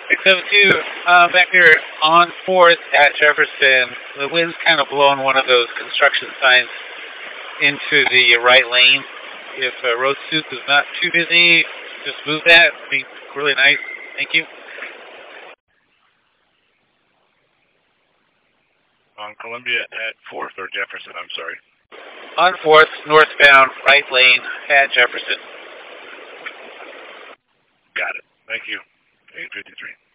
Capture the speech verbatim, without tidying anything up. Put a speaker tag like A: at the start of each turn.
A: six seven two, uh, back here on fourth at Jefferson. The wind's kind of blowing one of those construction signs into the right lane. If uh, Road Soup is not too busy, just move that. It'd be really nice. Thank you.
B: On Columbia at fourth or Jefferson, I'm sorry.
A: On fourth, northbound, right lane at Jefferson.
B: Got it. Thank you. eight fifty-three.